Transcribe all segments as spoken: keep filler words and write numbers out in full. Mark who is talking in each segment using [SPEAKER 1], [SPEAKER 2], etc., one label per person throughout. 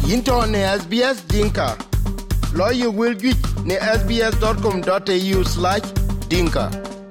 [SPEAKER 1] Into ne S B S Dinka. Lawyer will get ne s b s dot com dot a u slash dinka.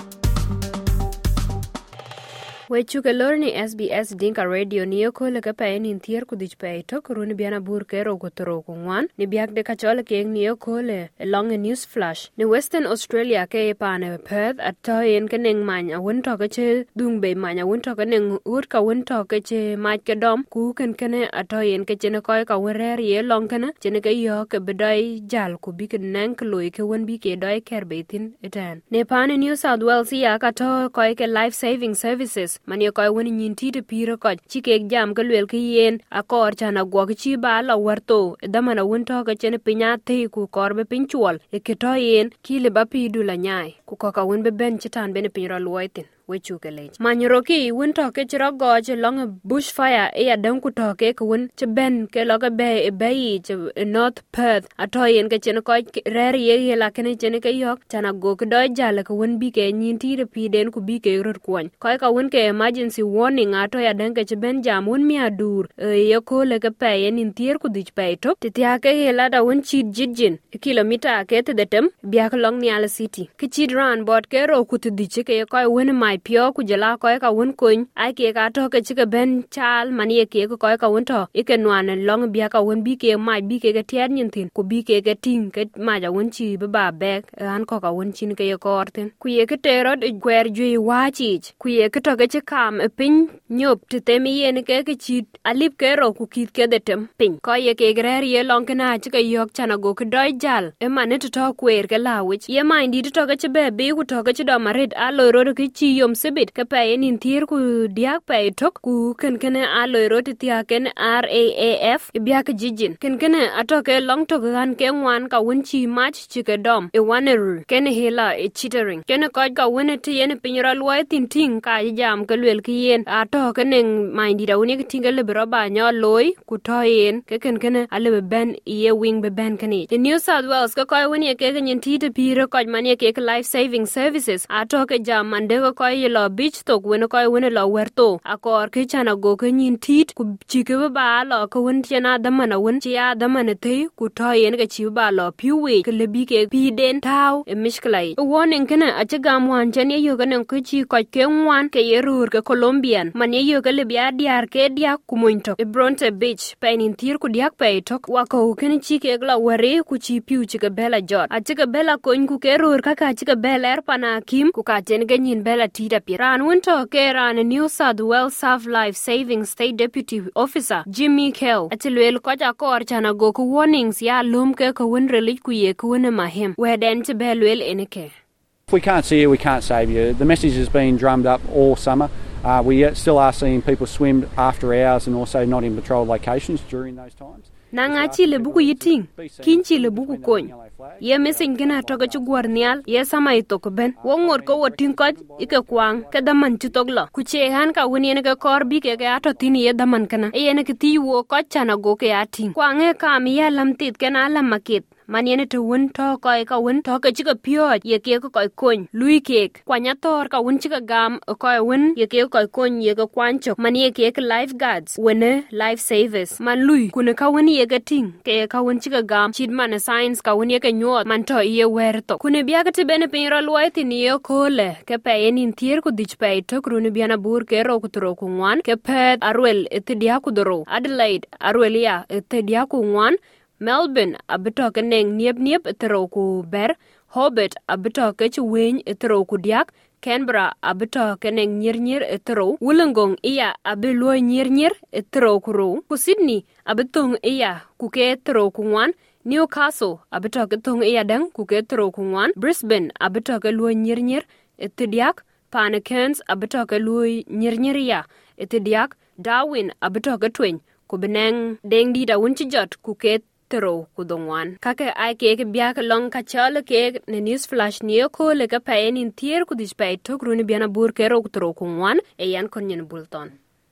[SPEAKER 2] We chuke lor ni S B S Dinka Radio ni yoko le ka pae ni thier ku dich pae to kuru ni biana bur ke ro gotoro ku ngwan ni biak de ka chole ke ni yoko le long news flash ni Western Australia ke pa ne Perth ato yen ke neng manya won to ke che dung be manya won to ke neng ut ka won to ke che ma ke dom ku ken ken ato yen ke chen ko ka werer ye long ken chen ke yo ke bedai jal ku bi ke neng ke loy ke won bi ke dai ker betin etan ne pa ne New South Wales ya ka to ko ke life saving services mani ko woni nyinti de piro ko chike jam ke lwel ke yen akor chana gwo chi ba la warto damana wonto ke chen pinya te ku korbe pinchuol e ke to yen kile ba pi du la nyai ku ko ka won be ben chitan ben pinro loitin we chuke lech manyroki wonto ke chro goje long bushfire e adam ku to ke kun che ben ke lo ke be e be che North Perth ato yen ke chen ko rer ye la ken chen ke yok chana go ke do jale ko won bi ke nyinti de pi den ku bi ke ror kwon ko ka won ke emergency warning ato ya den ke che ben jam won mi adur ye ko le ke pe yen intier ku dich pe to titia ke la da won chi jijin kilomita ke te detem bia ko long ni ala city ke chi ran bot ke ro ku te dich ke ko won mai pio ku jela ko ka won kun ai ke ka to ke chi ke ben chal mani ke ko ka won to ike nwan long bia ka won bi ke mai bi ke ke tian nyin tin ku bi ke ke ting ke ma ja won chi be ba bek an ko ka won chin ke ko orten ku ye ke tero de gwer ju wa chi ku ye ke to ke chi kam pin nyop te te mi ye ne ke ke chi alip ke ro ku kit ke de tem pin ko ye ke grer ye long ke na chi ke yok chana go ke doi jal e ma ne to to kwer ke la wich ye mai ndi to ke chi be bi ku to ke chi do maret a lo ro ke chi yom sibit ka pa yin thier ku diak pa tok ku ken ken a lo ro ti tia ken R A A F biak jijin ken ken atoke long to gan ke wan ka won chi match chi ke dom e waneru ken hela e chittering ken ko ka won ti yen pinra lwa tin tin ka jam ke lwel ki yen atoke nen mindi da woni ke tinga le bro ba nya loy ku to yen ke ken ken a le ben ye wing be ben ken the New South Wales ka ko won ye ke ken ti te pire ko man ye ke life saving services atoke jam mande ko ye lo beach to when ko when lo werto akor ke chana go ke nyin tit ku chike ba lo ko won chena da mana won chi ya da mana te ku to yen ke chi ba lo piwe ke le bi ke pi den taw e mishklai warning kana a chi gam wan chen ye yo ke nen ku chi ko ke wan ke ye rur ke Colombian man ye yo ke le bia diar ke dia ku mointo e Bronte Beach penin tir ku diak pe tok wa ko ke ni chi ke gla ware ku chi piu chi ke bela jot a chi ke bela ko ku ke rur ka ka chi ke beler pana kim ku ka chen ke nyin bela ti da piran wonto ke ran New South Wales Surf Life Saving State Deputy Officer Jimmy Kell atilwel ko ja ko chana go ku warnings ya lum ke ko won relig ku ye ku ne mahem weden te belwel enike.
[SPEAKER 3] If we can't see you, we can't save you. The message has been drummed up all summer. Uh, we still are seeing people swim after hours and also not in patrol locations during those times.
[SPEAKER 2] Nanga chi le buku yiting kin chi le buku kon ye messing gina to ga gwarnial ye sama itok ben wongor ko wotin ko ike kwang ke daman ti toglo ku che han ka woni ne ga kor bi ke ga to tin ye daman kana ye ne ti wo ko chana go ke ating kwang e kam ya lam tit kana lam maket maniene to won to ko ka won to ka chi ka pyo ye ke ko kon lui ke kwanya tor ka won chi ka gam ko won ye ke ko kon ye ka kwancho manie ke lifeguards wone life savers man lui kun ka won ye ga ting ke ka won chi ka gam chid man science ka won ye ka nyo man to ye wer to kun biya ka ti bene pin ro lwa ti ni ye ko le ke pe yin tier ku dich pe to krun biana bur ke ro ku tro ku ngwan ke pet arwel etidia ku dro Adelaide arwelia etidia ku ngwan Melbourne abito ke neng niep niep etero ku ber Hobart abito ke chuwen etero ku diak Canberra abito ke neng nyir nyir etero Wollongong iya abeluo nyir nyir etero ku ro ku Sydney abitong iya ku ke etero ku ngwan Newcastle abito ke tong iya dang ku ke etero ku ngwan Brisbane abito ke luo nyir nyir etediak Cairns abito ke luo nyir nyir ya etediak Darwin abito ke twen ku beneng deng di da wunchi jot ku ke tero kudongwan kake ai ke ke biak long ka chale ke ne news flash ni ko le ka paen in tier ku dispai to gruni biana bur ke ro tero kungwan e yan konyen bulton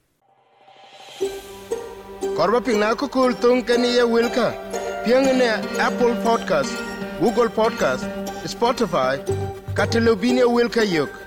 [SPEAKER 1] korba pina ko kul tung ke ni ye wilka piang ne Apple Podcast, Google Podcast, Spotify, Catalobine wilka yok